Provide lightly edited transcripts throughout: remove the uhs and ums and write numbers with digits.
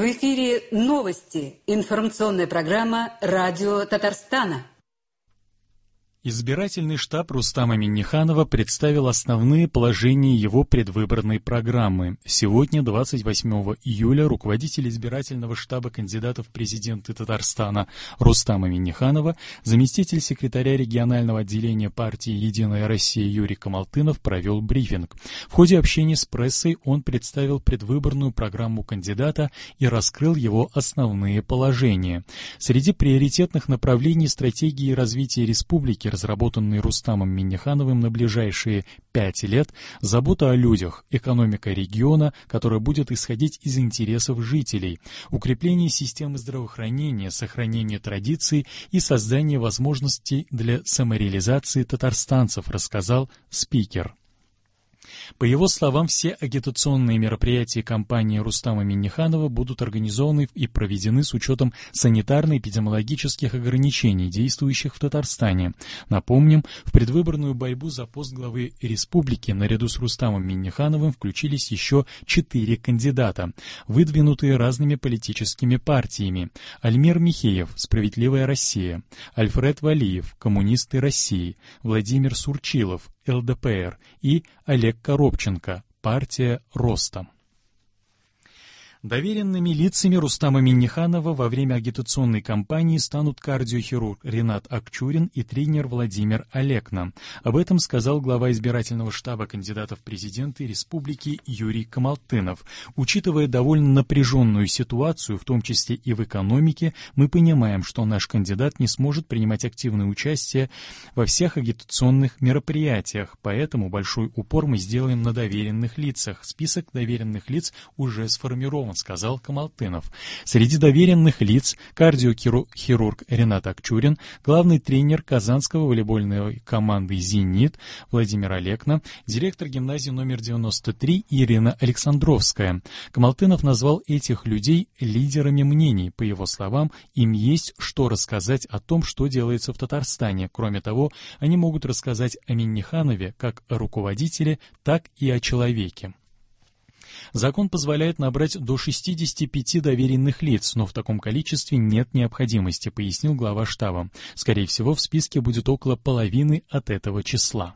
В эфире новости. Информационная программа «Радио Татарстана». Избирательный штаб Рустама Минниханова представил основные положения его предвыборной программы. Сегодня, 28 июля, руководитель избирательного штаба кандидатов в президенты Татарстана Рустама Минниханова, заместитель секретаря регионального отделения партии «Единая Россия» Юрий Камалтынов провел брифинг. В ходе общения с прессой он представил предвыборную программу кандидата и раскрыл его основные положения. Среди приоритетных направлений стратегии развития республики, разработанный Рустамом Миннихановым на ближайшие 5 лет, забота о людях, экономика региона, которая будет исходить из интересов жителей, укрепление системы здравоохранения, сохранение традиций и создание возможностей для самореализации татарстанцев, рассказал спикер. По его словам, все агитационные мероприятия кампании Рустама Минниханова будут организованы и проведены с учетом санитарно-эпидемиологических ограничений, действующих в Татарстане. Напомним, в предвыборную борьбу за пост главы республики наряду с Рустамом Миннихановым включились еще 4 кандидата, выдвинутые разными политическими партиями: Альмир Михеев, «Справедливая Россия», Альфред Валиев, «Коммунисты России», Владимир Сурчилов, ЛДПР и Олег Коробченко, партия Роста. Доверенными лицами Рустама Минниханова во время агитационной кампании станут кардиохирург Ренат Акчурин и тренер Владимир Олекна. Об этом сказал глава избирательного штаба кандидатов в президенты республики Юрий Камалтынов. Учитывая довольно напряженную ситуацию, в том числе и в экономике, мы понимаем, что наш кандидат не сможет принимать активное участие во всех агитационных мероприятиях, поэтому большой упор мы сделаем на доверенных лицах. Список доверенных лиц уже сформирован, сказал Камалтынов. Среди доверенных лиц кардиохирург Ренат Акчурин, главный тренер казанского волейбольной команды «Зенит» Владимир Олекна, директор гимназии номер 93 Ирина Александровская. Камалтынов назвал этих людей лидерами мнений. По его словам, им есть что рассказать о том, что делается в Татарстане. Кроме того, они могут рассказать о Минниханове как о руководителе, так и о человеке. Закон позволяет набрать до 65 доверенных лиц, но в таком количестве нет необходимости, пояснил глава штаба. Скорее всего, в списке будет около половины от этого числа.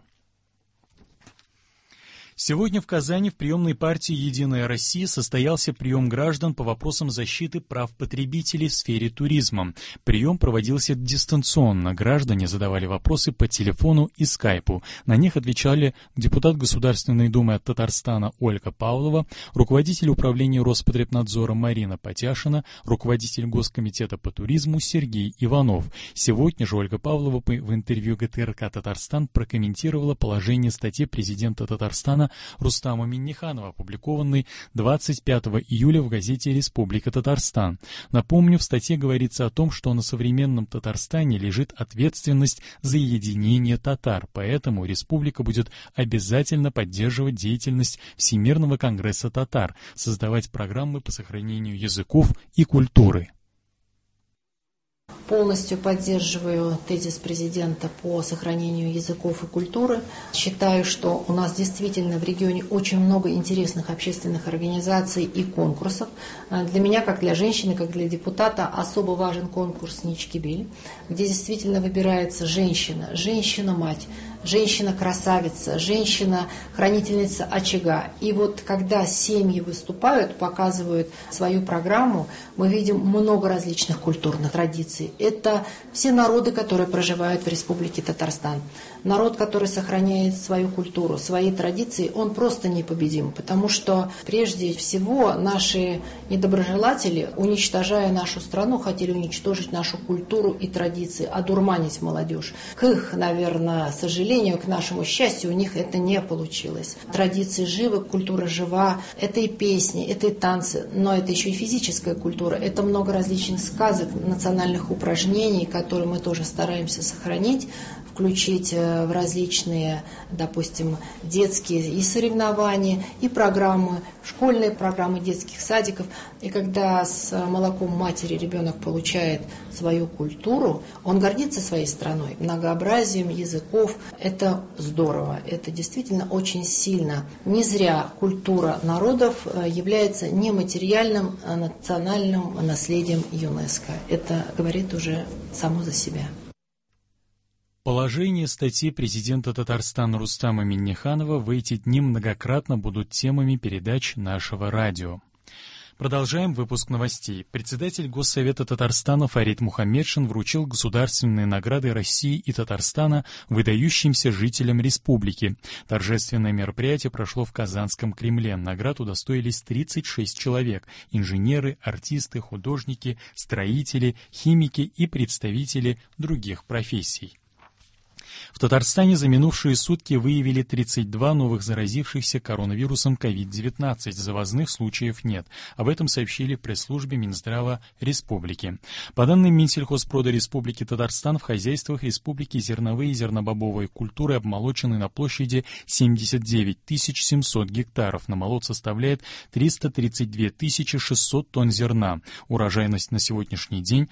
Сегодня в Казани в приемной партии «Единая Россия» состоялся прием граждан по вопросам защиты прав потребителей в сфере туризма. Прием проводился дистанционно. Граждане задавали вопросы по телефону и скайпу. На них отвечали депутат Государственной Думы от Татарстана Ольга Павлова, руководитель управления Роспотребнадзора Марина Потяшина, руководитель Госкомитета по туризму Сергей Иванов. Сегодня же Ольга Павлова в интервью ГТРК «Татарстан» прокомментировала положение статьи президента Татарстана Рустама Минниханова, опубликованной 25 июля в газете «Республика Татарстан». Напомню, в статье говорится о том, что на современном Татарстане лежит ответственность за единение татар, поэтому республика будет обязательно поддерживать деятельность Всемирного конгресса татар, создавать программы по сохранению языков и культуры. Полностью поддерживаю тезис президента по сохранению языков и культуры. Считаю, что у нас действительно в регионе очень много интересных общественных организаций и конкурсов. Для меня, как для женщины, как для депутата, особо важен конкурс «Ничкибиль», где действительно выбирается женщина, женщина-мать, женщина-красавица, женщина-хранительница очага. И вот когда семьи выступают, показывают свою программу, мы видим много различных культурных традиций. Это все народы, которые проживают в Республике Татарстан. Народ, который сохраняет свою культуру, свои традиции, он просто непобедим, потому что прежде всего наши недоброжелатели, уничтожая нашу страну, хотели уничтожить нашу культуру и традиции, одурманить молодежь. К их, наверное, сожалению, к нашему счастью, у них это не получилось. Традиции живы, культура жива, это и песни, это и танцы, но это еще и физическая культура, это много различных сказок, национальных упражнений, которые мы тоже стараемся сохранить. В включить в различные, допустим, детские и соревнования, и программы, школьные программы детских садиков. И когда с молоком матери ребенок получает свою культуру, он гордится своей страной, многообразием языков. Это здорово, это действительно очень сильно. Не зря культура народов является нематериальным национальным наследием ЮНЕСКО. Это говорит уже само за себя. Положение статьи президента Татарстана Рустама Минниханова в эти дни многократно будут темами передач нашего радио. Продолжаем выпуск новостей. Председатель Госсовета Татарстана Фарид Мухаммедшин вручил государственные награды России и Татарстана выдающимся жителям республики. Торжественное мероприятие прошло в Казанском Кремле. Наград удостоились 36 человек – инженеры, артисты, художники, строители, химики и представители других профессий. В Татарстане за минувшие сутки выявили 32 новых заразившихся коронавирусом COVID-19. Завозных случаев нет. Об этом сообщили в пресс-службе Минздрава Республики. По данным Минсельхозпрода Республики Татарстан, в хозяйствах республики зерновые и зернобобовые культуры обмолочены на площади 79 700 гектаров. Намолот составляет 332 600 тонн зерна. Урожайность на сегодняшний день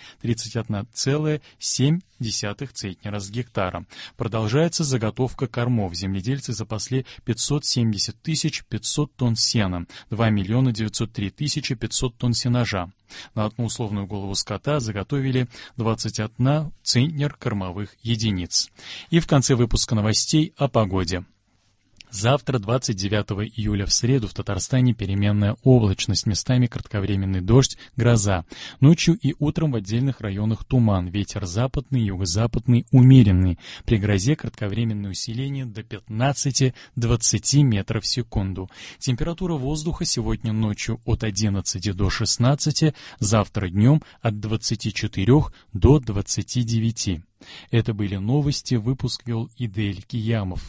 31,7 центнера с гектара. Продолжается заготовка кормов. Земледельцы запасли 570 500 тонн сена, 2 903 500 тонн сенажа. На одну условную голову скота заготовили 21 центнер кормовых единиц. И в конце выпуска новостей о погоде. Завтра, 29 июля, в среду, в Татарстане переменная облачность, местами кратковременный дождь, гроза. Ночью и утром в отдельных районах туман, ветер западный, юго-западный умеренный. При грозе кратковременное усиление до 15-20 метров в секунду. Температура воздуха сегодня ночью от 11 до 16, завтра днем от 24 до 29. Это были новости, выпуск вел Идель Киямов.